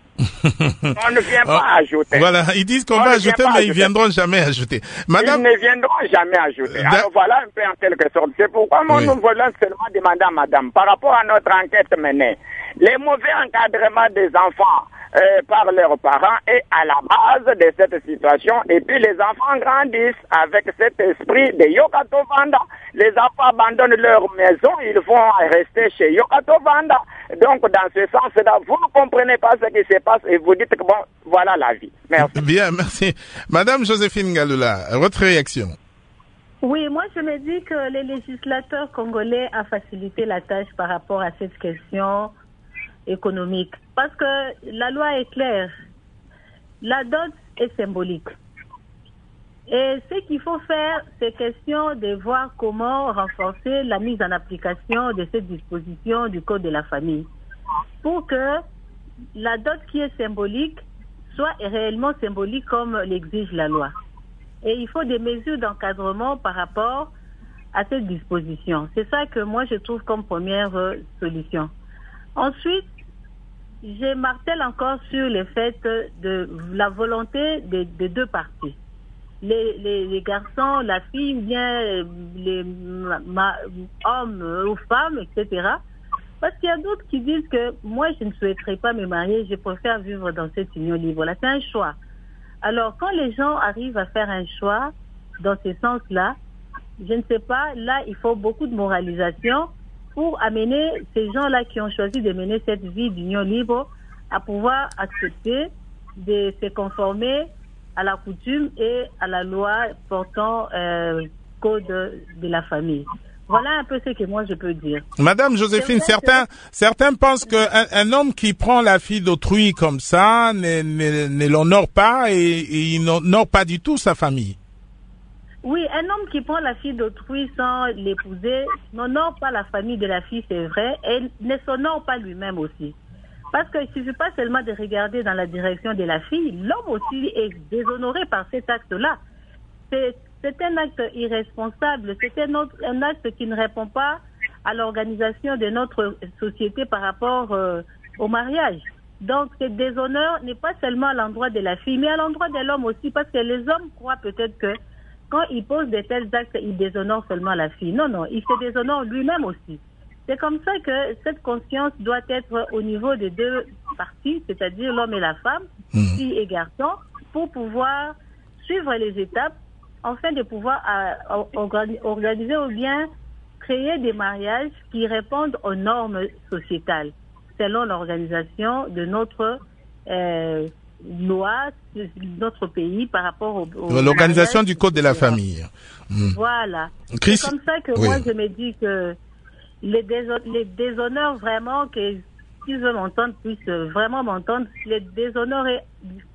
On ne vient pas oh, ajouter. Voilà, ils disent qu'on va ajouter, mais ajouter. Ils viendront jamais ajouter. Madame... Ils ne viendront jamais ajouter. Alors voilà un peu en quelque sorte. C'est pourquoi moi, oui. nous voulons seulement demander à madame, par rapport à notre enquête menée, les mauvais encadrements des enfants euh, par leurs parents est à la base de cette situation. Et puis les enfants grandissent avec cet esprit de Yokato Vanda. Les enfants abandonnent leur maison, ils vont rester chez Yokato Vanda. Donc dans ce sens-là, vous ne comprenez pas ce qui se passe et vous dites que bon, voilà la vie. Merci. Bien, merci. Madame Joséphine Galula, votre réaction? Oui, moi je me dis que les législateurs congolais ont facilité la tâche par rapport à cette question économique. Parce que la loi est claire. La dot est symbolique. Et ce qu'il faut faire, c'est question de voir comment renforcer la mise en application de cette disposition du Code de la famille. Pour que la dot qui est symbolique soit réellement symbolique comme l'exige la loi. Et il faut des mesures d'encadrement par rapport à cette disposition. C'est ça que moi je trouve comme première euh, solution. Ensuite, je martèle encore sur le fait de la volonté des de deux parties. Les, les, les garçons, la fille, ou bien les ma, hommes ou femmes, et cetera. Parce qu'il y a d'autres qui disent que moi, je ne souhaiterais pas me marier, je préfère vivre dans cette union libre. Là, c'est un choix. Alors, quand les gens arrivent à faire un choix dans ce sens-là, je ne sais pas, là, il faut beaucoup de moralisation pour amener ces gens-là qui ont choisi de mener cette vie d'union libre à pouvoir accepter de se conformer à la coutume et à la loi portant euh, code de la famille. Voilà un peu ce que moi je peux dire. Madame Joséphine, certains, que... certains pensent qu'un un homme qui prend la fille d'autrui comme ça ne, ne, ne l'honore pas et, et il n'honore pas du tout sa famille. Oui, un homme qui prend la fille d'autrui sans l'épouser n'honore pas la famille de la fille, c'est vrai, et ne s'honore pas lui-même aussi. Parce qu'il ne suffit pas seulement de regarder dans la direction de la fille, l'homme aussi est déshonoré par cet acte-là. C'est, c'est un acte irresponsable, c'est un, autre, un acte qui ne répond pas à l'organisation de notre société par rapport euh, au mariage. Donc, ce déshonneur n'est pas seulement à l'endroit de la fille, mais à l'endroit de l'homme aussi, parce que les hommes croient peut-être que quand il pose de tels actes, il déshonore seulement la fille. Non, non, il se déshonore lui-même aussi. C'est comme ça que cette conscience doit être au niveau des deux parties, c'est-à-dire l'homme et la femme, mmh. fille et garçon, pour pouvoir suivre les étapes, afin de pouvoir euh, organiser ou bien créer des mariages qui répondent aux normes sociétales, selon l'organisation de notre euh, loi, de notre pays par rapport au, au l'organisation du Code de la famille. Mmh. Voilà. Chris... C'est comme ça que oui. moi je me dis que les, déshon- les déshonneurs vraiment, que s'ils veulent m'entendre, puissent vraiment m'entendre, les déshonneurs est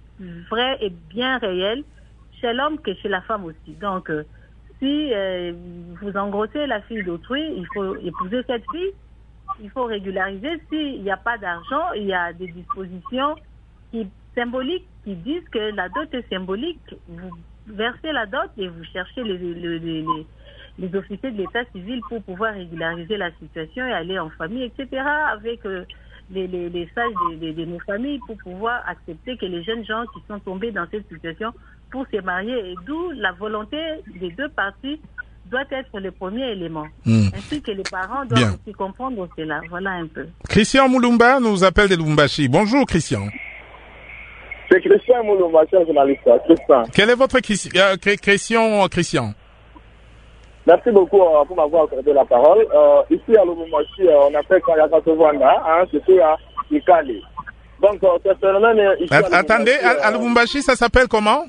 vrai et bien réel chez l'homme que chez la femme aussi. Donc, euh, si euh, vous engrossez la fille d'autrui, il faut épouser cette fille, il faut régulariser. S'il n'y a pas d'argent, il y a des dispositions qui, symboliques qui disent que la dot est symbolique. Vous versez la dot et vous cherchez les, les, les, les, les officiers de l'état civil pour pouvoir régulariser la situation et aller en famille, et cetera, avec euh, les, les, les sages de, de, de nos familles pour pouvoir accepter que les jeunes gens qui sont tombés dans cette situation pour se marier, et d'où la volonté des deux parties doit être le premier élément, mmh. ainsi que les parents doivent Bien. aussi comprendre cela. Voilà un peu. Christian Moulumba nous appelle de Lubumbashi. Bonjour Christian. C'est Christian Moulumba, journaliste. Christian. Quelle est votre euh, question, Christian? Merci beaucoup euh, pour m'avoir accordé la parole. Euh, ici à Lubumbashi, euh, on appelle quand il y a Katovanda, hein, c'est à Ikali. Donc, euh, ce phénomène ici At- à Attendez, à, à Lubumbashi, ça s'appelle comment?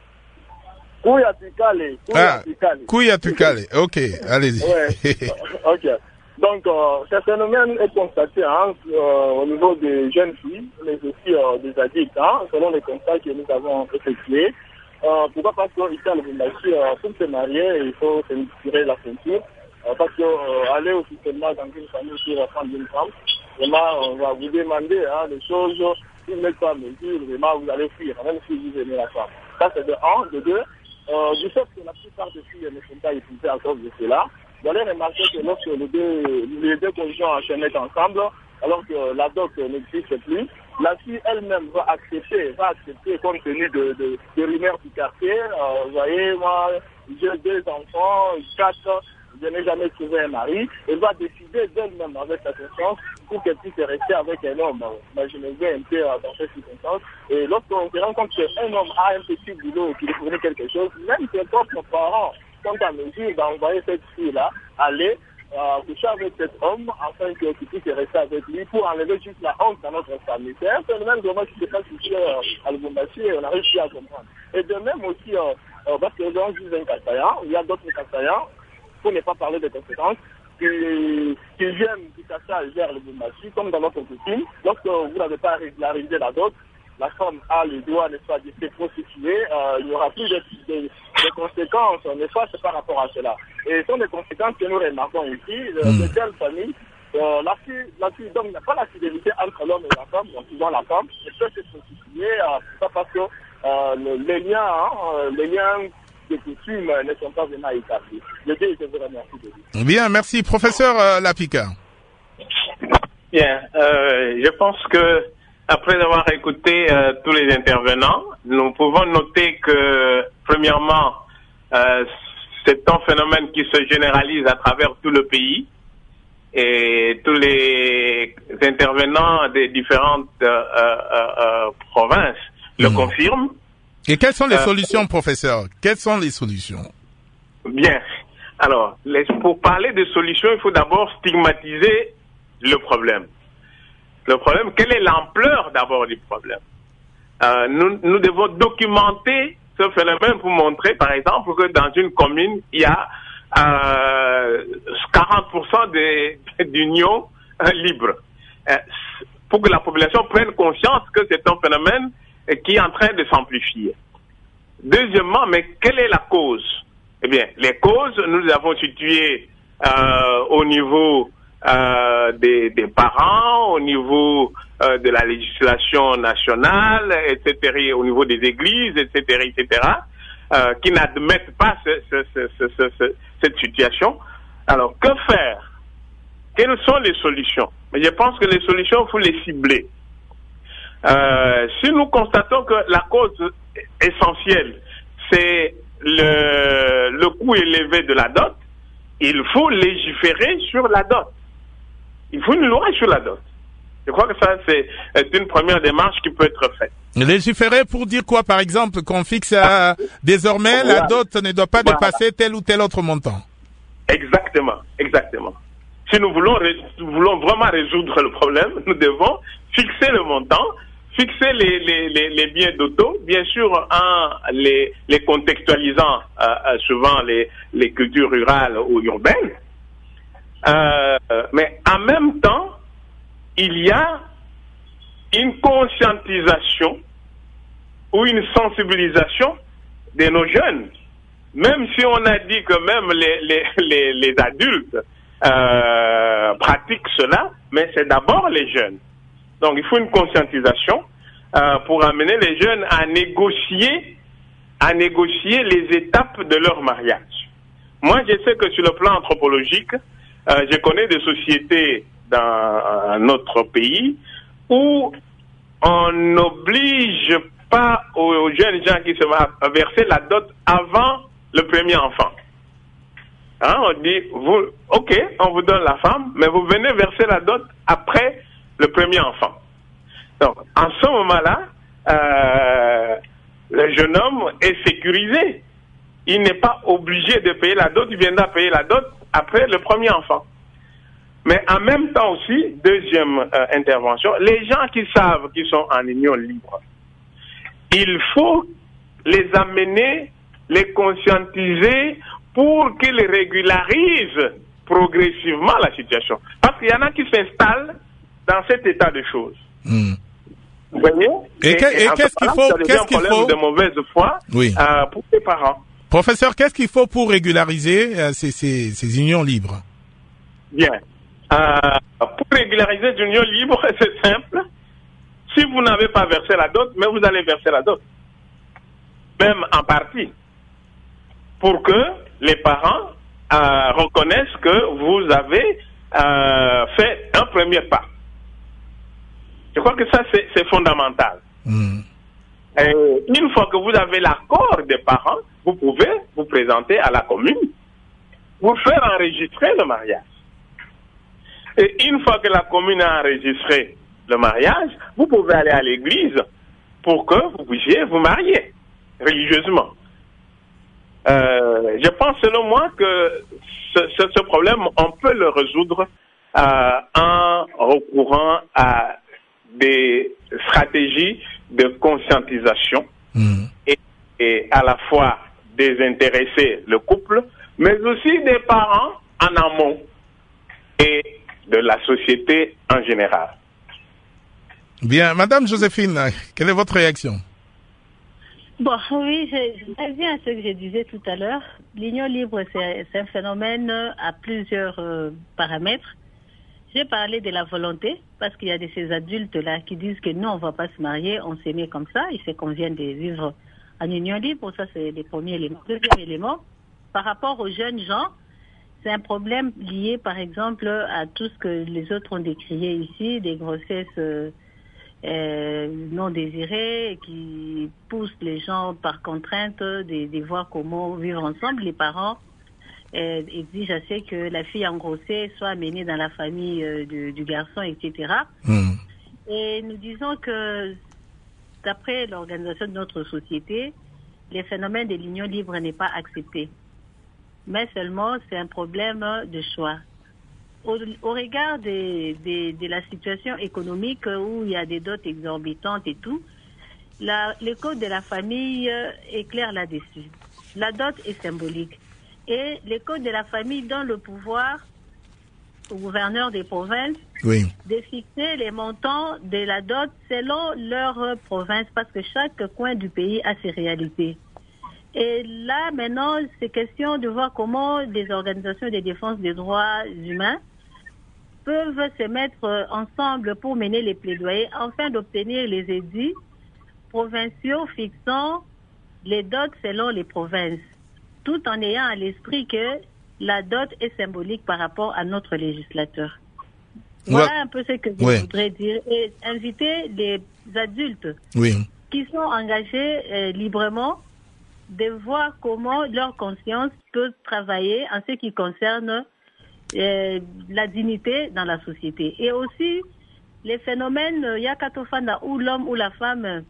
Kouyatukale. Kouyatukale. Ok, allez-y. Ouais. Ok. Donc, euh, ce phénomène est constaté hein, euh, au niveau des jeunes filles, mais aussi euh, des adultes, hein, selon les constats que nous avons effectués. Euh, pourquoi? Parce qu'ici à Lubumbashi, euh, pour se marier, il faut se tirer la ceinture. Euh, parce que euh, aller officiellement dans une famille qui reprend une femme, vraiment, on va vous demander hein, des choses, si vous n'êtes pas à mesure, vraiment, vous allez fuir, même si vous aimez la femme. Ça, c'est de un. De deux, Euh, du fait que la plupart des filles ne sont pas épousées à cause de cela, vous allez remarquer que lorsque les deux, les deux conjoints enchaînent ensemble, alors que la dot n'existe plus, la fille elle-même va accepter, va accepter compte tenu de, de, de rumeurs du quartier. Euh, vous voyez, moi, j'ai deux enfants, quatre, je n'ai jamais trouvé un mari, elle va décider d'elle-même avec sa conscience pour qu'elle puisse rester avec un homme. Imaginez-vous un peu dans ces circonstances. Et lorsqu'on se rend compte qu'un homme a un petit boulot qui lui fournit quelque chose, même ses propres parents sont en mesure d'envoyer cette fille-là aller euh, coucher avec cet homme afin qu'il puisse rester avec lui pour enlever juste la honte à notre famille. C'est un phénomène vraiment qui se passe ici euh, à Lubumbashi et on arrive plus à comprendre. Et de même aussi, euh, euh, parce que les gens disent un Kassayan, il y a d'autres Kassayans, pour ne pas parler des conséquences, qui, qui viennent du Kassa vers le Lubumbashi, comme dans notre coutume. Lorsque vous n'avez pas régularisé la dot, la femme a le droit, n'est-ce pas, de se prostituer, euh, il n'y aura plus de, de, de conséquences, n'est-ce pas, c'est par rapport à cela. Et ce sont des conséquences que nous remarquons ici, euh, mm. de telles familles, euh, la fille, la fille, donc, il n'y a pas la fidélité entre l'homme et la femme, donc souvent la femme, elle peut se prostituer, euh, pas parce que euh, le, les liens, hein, les liens de coutume ne sont pas vraiment établis. Le Dieu, je vous remercie de lui. Bien, merci. Professeur euh, Lapika. Bien, euh, je pense que après avoir écouté euh, tous les intervenants, nous pouvons noter que, premièrement, euh, c'est un phénomène qui se généralise à travers tout le pays et tous les intervenants des différentes euh, euh, euh, provinces le mmh. confirment. Et quelles sont les euh, solutions, professeur? Quelles sont les solutions? Bien. Alors, les, pour parler de solutions, il faut d'abord stigmatiser le problème. Le problème, quelle est l'ampleur d'abord du problème? euh, nous, nous devons documenter ce phénomène pour montrer, par exemple, que dans une commune, il y a euh, quarante pour cent d'unions euh, libres. Euh, pour que la population prenne conscience que c'est un phénomène qui est en train de s'amplifier. Deuxièmement, mais quelle est la cause? Eh bien, les causes, nous les avons situées euh, au niveau euh, des, des parents, au niveau euh, de la législation nationale, et cetera, au niveau des églises, et cetera, et cetera, euh, qui n'admettent pas ce, ce, ce, ce, ce, ce, cette situation. Alors, que faire? Quelles sont les solutions? Mais je pense que les solutions, il faut les cibler. Euh, si nous constatons que la cause essentielle, c'est le, le coût élevé de la dot, il faut légiférer sur la dot. Il faut une loi sur la dot. Je crois que ça, c'est une première démarche qui peut être faite. Légiférer pour dire quoi, par exemple, qu'on fixe à, désormais, voilà. La dot ne doit pas voilà. dépasser tel ou tel autre montant. Exactement, exactement. Si nous voulons, nous voulons vraiment résoudre le problème, nous devons fixer le montant, fixer les, les, les, les biens d'auto, bien sûr en les, les contextualisant euh, suivant les, les cultures rurales ou urbaines. Euh, mais en même temps, il y a une conscientisation ou une sensibilisation de nos jeunes. Même si on a dit que même les, les, les, les adultes euh, pratiquent cela, mais c'est d'abord les jeunes. Donc, il faut une conscientisation euh, pour amener les jeunes à négocier, à négocier les étapes de leur mariage. Moi, je sais que sur le plan anthropologique, euh, je connais des sociétés dans notre pays où on n'oblige pas aux jeunes gens qui se marient à verser la dot avant le premier enfant. Hein, on dit, vous, ok, on vous donne la femme, mais vous venez verser la dot après le premier enfant. Donc, en ce moment-là, euh, le jeune homme est sécurisé. Il n'est pas obligé de payer la dot, il viendra payer la dot après le premier enfant. Mais en même temps aussi, deuxième euh, intervention, les gens qui savent qu'ils sont en union libre, il faut les amener, les conscientiser pour qu'ils régularisent progressivement la situation. Parce qu'il y en a qui s'installent dans cet état de choses. Mmh. Vous voyez? Et, et, et, et qu'est-ce qu'il faut, qu'est-ce qu'il faut de mauvaise foi oui. euh, pour les parents. Professeur, qu'est-ce qu'il faut pour régulariser euh, ces, ces, ces unions libres? Bien. Euh, pour régulariser une union libre, c'est simple. Si vous n'avez pas versé la dot, mais vous allez verser la dot. Même en partie. Pour que les parents euh, reconnaissent que vous avez euh, fait un premier pas. Je crois que ça, c'est, c'est fondamental. Mmh. Et une fois que vous avez l'accord des parents, vous pouvez vous présenter à la commune pour faire enregistrer le mariage. Et une fois que la commune a enregistré le mariage, vous pouvez aller à l'église pour que vous puissiez vous marier religieusement. Euh, je pense selon moi que ce, ce, ce problème, on peut le résoudre euh, en recourant à des stratégies de conscientisation mmh. et, et à la fois désintéresser le couple, mais aussi des parents en amont et de la société en général. Bien, Madame Joséphine, quelle est votre réaction? Bon, oui, je, je reviens à ce que je disais tout à l'heure. L'union libre, c'est, c'est un phénomène à plusieurs euh, paramètres. J'ai parlé de la volonté, parce qu'il y a de ces adultes-là qui disent que non, on ne va pas se marier, on s'aimait comme ça, il se convient de vivre en union libre. Ça, c'est le premier élément. Deuxième élément, par rapport aux jeunes gens, c'est un problème lié, par exemple, à tout ce que les autres ont décrié ici, des grossesses euh, euh, non désirées, qui poussent les gens par contrainte de, de voir comment vivre ensemble. Les parents euh, exigent assez que la fille engrossée soit amenée dans la famille euh, du, du garçon, et cetera. Mmh. Et nous disons que, d'après l'organisation de notre société, les phénomènes de l'union libre n'est pas accepté. Mais seulement, c'est un problème de choix. Au, au regard de, de, de la situation économique où il y a des dots exorbitantes et tout, la, le code de la famille est clair là-dessus. La dot est symbolique. Et le code de la famille donne le pouvoir au gouverneur des provinces oui. de fixer les montants de la dot selon leur province, parce que chaque coin du pays a ses réalités. Et là, maintenant, c'est question de voir comment des organisations de défense des droits humains peuvent se mettre ensemble pour mener les plaidoyers afin d'obtenir les édits provinciaux fixant les dots selon les provinces, tout en ayant à l'esprit que la dot est symbolique par rapport à notre législateur. Voilà ouais. un peu ce que je ouais. voudrais dire. Et inviter les adultes oui. qui sont engagés euh, librement de voir comment leur conscience peut travailler en ce qui concerne euh, la dignité dans la société. Et aussi, les phénomènes euh, Yakatofanda, où l'homme ou la femme euh,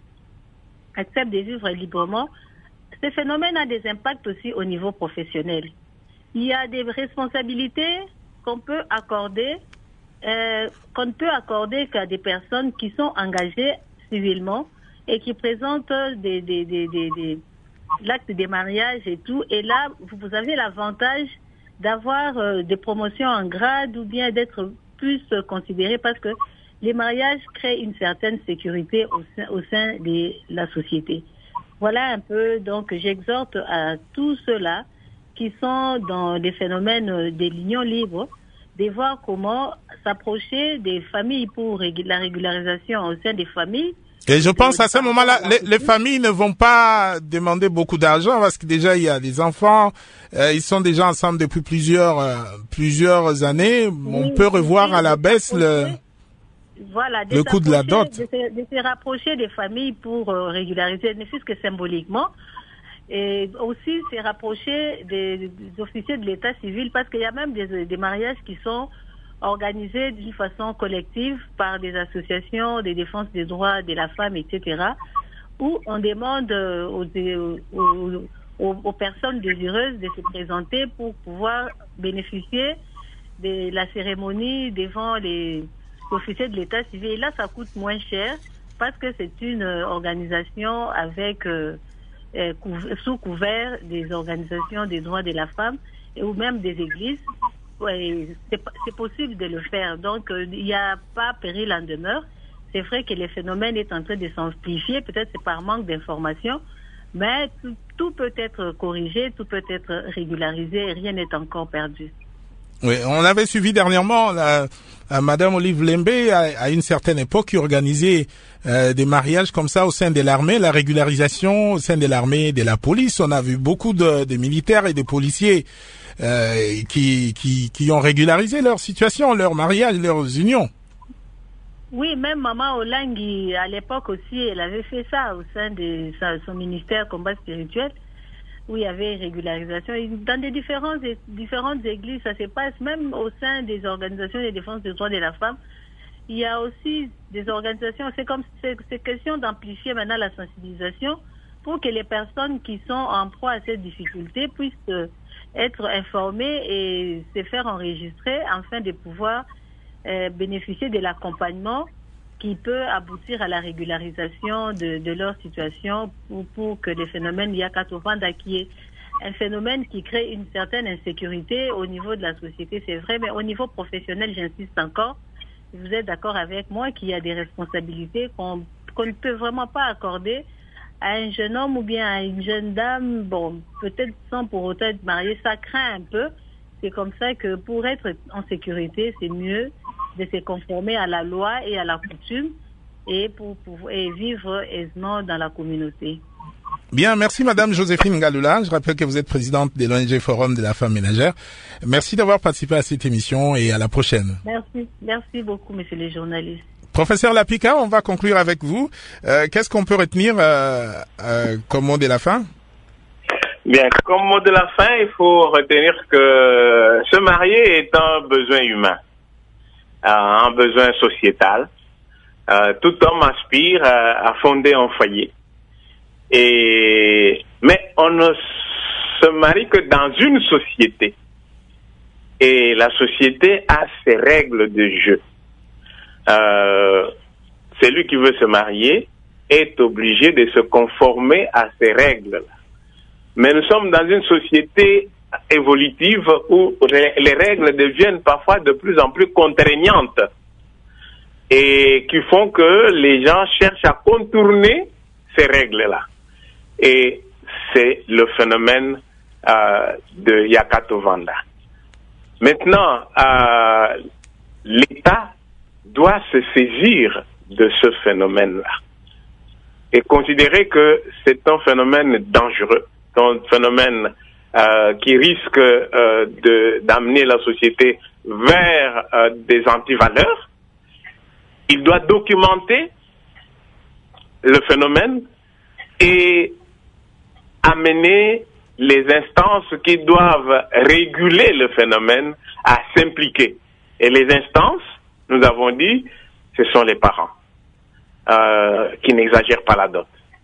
accepte de vivre librement, ce phénomène a des impacts aussi au niveau professionnel. Il y a des responsabilités qu'on peut accorder, euh, qu'on ne peut accorder qu'à des personnes qui sont engagées civilement et qui présentent des, des, des, des, des l'acte des mariages et tout, et là, vous avez l'avantage d'avoir euh, des promotions en grade ou bien d'être plus euh, considéré, parce que les mariages créent une certaine sécurité au sein, au sein de la société. Voilà un peu, donc j'exhorte à tous ceux-là qui sont dans les phénomènes de l'union libre de voir comment s'approcher des familles pour la régularisation au sein des familles, Et je pense à ce moment-là, les, les familles ne vont pas demander beaucoup d'argent parce que déjà il y a des enfants, euh, ils sont déjà ensemble depuis plusieurs euh, plusieurs années. On oui, peut revoir à la baisse le voilà, le coût de la dot. De se, de se rapprocher des familles pour euh, régulariser, ne fût-ce que symboliquement, et aussi se rapprocher des, des officiers de l'état civil parce qu'il y a même des, des mariages qui sont organisés d'une façon collective par des associations de défense des droits de la femme, et cetera, où on demande aux, aux, aux, aux personnes désireuses de se présenter pour pouvoir bénéficier de la cérémonie devant les officiers de l'état civil. Et là, ça coûte moins cher parce que c'est une organisation avec euh, euh, sous couvert des organisations des droits de la femme et ou même des églises. Ouais, c'est, c'est possible de le faire. Donc, euh, il n'y a pas péril en demeure. C'est vrai que le phénomène est en train de s'amplifier. Peut-être c'est par manque d'informations. Mais tout, tout peut être corrigé, tout peut être régularisé et rien n'est encore perdu. Oui, on avait suivi dernièrement la, la Madame Olive Lembe à, à une certaine époque qui organisait euh, des mariages comme ça au sein de l'armée, la régularisation au sein de l'armée, de la police. On a vu beaucoup de, de militaires et de policiers Euh, qui, qui, qui ont régularisé leur situation, leur mariage, leurs unions. Oui, même Maman Olangi, à l'époque aussi, elle avait fait ça au sein de son ministère combat spirituel, où il y avait régularisation. Et dans des différentes, différentes églises, ça se passe, même au sein des organisations de défense des droits de la femme. Il y a aussi des organisations, c'est comme, c'est, c'est question d'amplifier maintenant la sensibilisation pour que les personnes qui sont en proie à cette difficulté puissent euh, être informés et se faire enregistrer afin de pouvoir euh, bénéficier de l'accompagnement qui peut aboutir à la régularisation de, de leur situation pour, pour que le phénomène Yakatovanda, qui est un phénomène qui crée une certaine insécurité au niveau de la société, c'est vrai, mais au niveau professionnel, j'insiste encore, vous êtes d'accord avec moi qu'il y a des responsabilités qu'on, qu'on ne peut vraiment pas accorder à un jeune homme ou bien à une jeune dame, bon, peut-être sans pour autant être marié, ça craint un peu. C'est comme ça que pour être en sécurité, c'est mieux de se conformer à la loi et à la coutume et pour pouvoir et vivre aisément dans la communauté. Bien, merci Madame Joséphine Galula. Je rappelle que vous êtes présidente de l'O N G Forum de la femme ménagère. Merci d'avoir participé à cette émission et à la prochaine. Merci, merci beaucoup, monsieur les journalistes. Professeur Lapika, on va conclure avec vous. Euh, qu'est-ce qu'on peut retenir euh, euh, comme mot de la fin? Bien, comme mot de la fin, il faut retenir que se marier est un besoin humain, euh, un besoin sociétal. Euh, tout homme aspire à, à fonder un foyer. Et mais on ne se marie que dans une société. Et la société a ses règles de jeu. Euh, celui qui veut se marier est obligé de se conformer à ces règles-là. Mais nous sommes dans une société évolutive où les règles deviennent parfois de plus en plus contraignantes et qui font que les gens cherchent à contourner ces règles-là. Et c'est le phénomène euh, de Yakatovanda. Maintenant, euh, l'État doit se saisir de ce phénomène-là et considérer que c'est un phénomène dangereux, un phénomène euh, qui risque euh, de, d'amener la société vers euh, des antivaleurs. Il doit documenter le phénomène et amener les instances qui doivent réguler le phénomène à s'impliquer. Et les instances, nous avons dit, ce sont les parents euh, qui n'exagèrent pas la dot.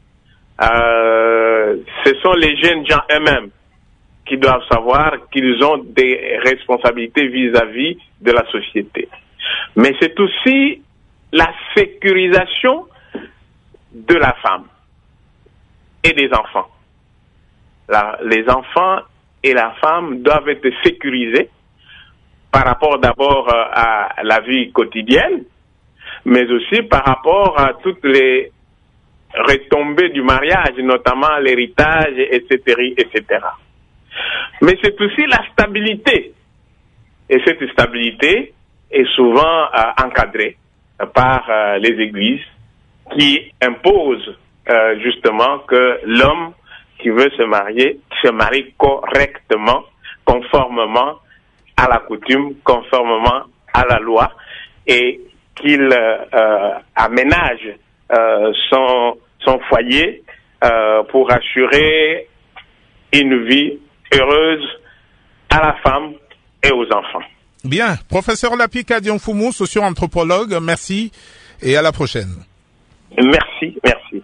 Euh, ce sont les jeunes gens eux-mêmes qui doivent savoir qu'ils ont des responsabilités vis-à-vis de la société. Mais c'est aussi la sécurisation de la femme et des enfants. La, les enfants et la femme doivent être sécurisés par rapport d'abord à la vie quotidienne, mais aussi par rapport à toutes les retombées du mariage, notamment l'héritage, et cetera, et cetera. Mais c'est aussi la stabilité. Et cette stabilité est souvent euh, encadrée par euh, les églises qui impose euh, justement que l'homme qui veut se marier se marie correctement, conformément à la coutume, conformément à la loi, et qu'il euh, aménage euh, son, son foyer euh, pour assurer une vie heureuse à la femme et aux enfants. Bien. Professeur Lapika Dion-Foumou, socio-anthropologue, merci et à la prochaine. Merci, merci.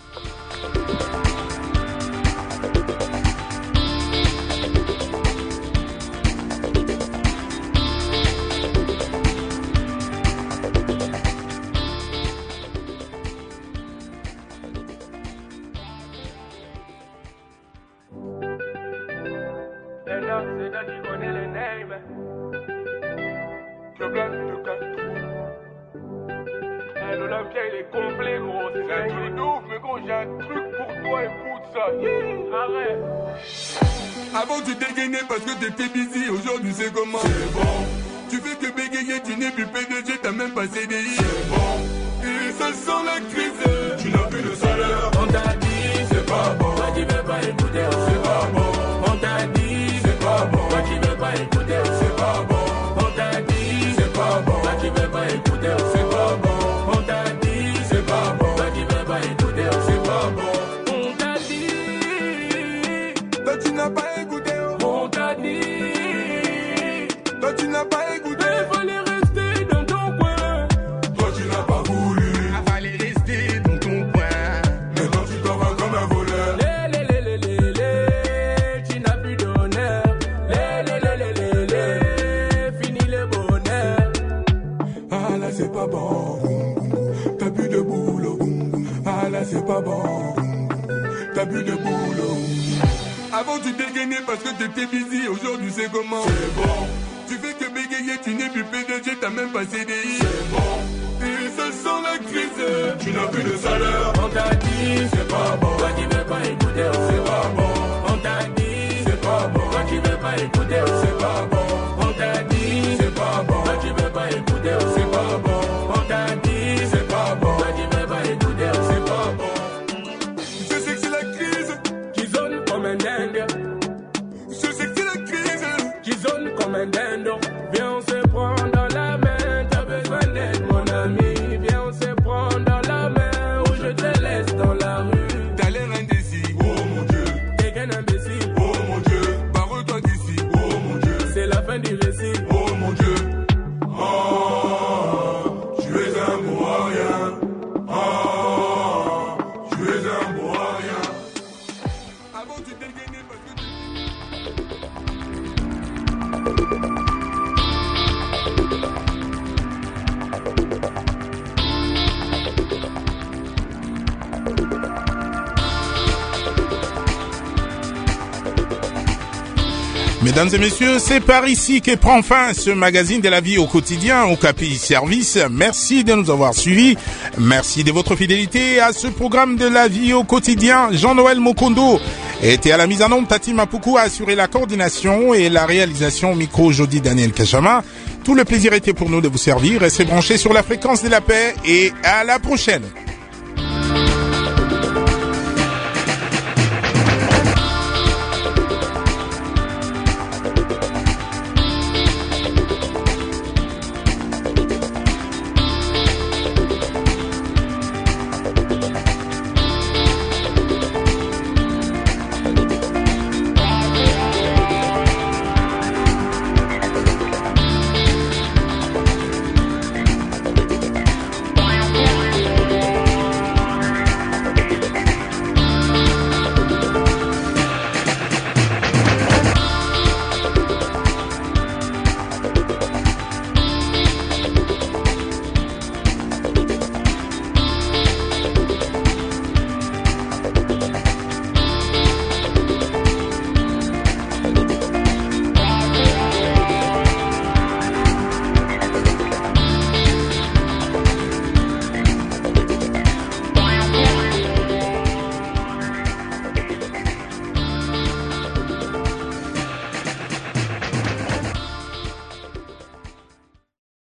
Il est complet, gros. C'est un truc de ouf, mais gros, j'ai un truc pour toi, écoute ça. Yeah. Arrête. Avant tu dégainais parce que t'étais busy, aujourd'hui c'est comment? C'est bon. Tu fais que bégayer, tu n'es plus P D G, t'as même pas C D I. C'est bon. Et ça sent la crise, tu n'as plus de salaire. On t'a dit, c'est pas bon. Toi qui veux pas écouter, c'est pas bon. On t'a dit, c'est pas bon. Toi qui veux pas écouter, c'est pas bon. On t'a dit, c'est pas bon. Toi qui veux pas écouter, c'est pas bon. Tu n'as pas écouté, on t'a dit. Toi tu n'as pas écouté, il fallait rester dans ton coin. Toi tu n'as pas voulu, il fallait rester dans ton coin. Maintenant tu t'en vas comme un voleur. Lé, lé, lé, lé, lé, lé. Tu n'as plus d'honneur. Lé, lé, lé, lé, lé, lé. Fini le bonheur. Ah là c'est pas bon. T'as plus de boulot. Ah là c'est pas bon. T'as plus de boulot. Avant tu dégainais parce que t'étais busy, aujourd'hui c'est comment? C'est bon. Tu fais que bégayer, tu n'es plus P D G, t'as même pas C D I. C'est bon. Et ça sent la crise, tu n'as plus de salaire. On t'a dit, c'est pas bon. Toi qui veux pas écouter, c'est pas bon. On t'a dit, c'est pas bon. Toi qui veux pas écouter, c'est pas bon. On t'a dit, c'est pas bon. Toi qui veux pas écouter, c'est pas bon. On t'a dit, c'est pas bon. Toi qui veux pas écouter, c'est pas bon. Je sais que c'est la crise qui zone comme un dingue. Je sais que c'est la crise qui zone comme un dingue. Viens on se prend dans la main. T'as besoin d'aide mon ami. Viens on se prend dans la main. Ou je te laisse dans la rue. T'as l'air indécis, oh mon Dieu. T'es qu'un imbécile, oh mon Dieu. Barre-toi d'ici, oh mon Dieu. C'est la fin du récit, oh mon Dieu. Oh, tu es un bon à rien. Oh, tu es un bon à rien. Avant tu dégainais parce que tu... Mesdames et messieurs, c'est par ici que prend fin ce magazine de la vie au quotidien, Okapi Service. Merci de nous avoir suivis. Merci de votre fidélité à ce programme de la vie au quotidien. Jean-Noël Mokondo était à la mise en onde. Tati Mapuku a assuré la coordination et la réalisation au micro Jody Daniel Kachama. Tout le plaisir était pour nous de vous servir. Restez branchés sur la fréquence de la paix et à la prochaine.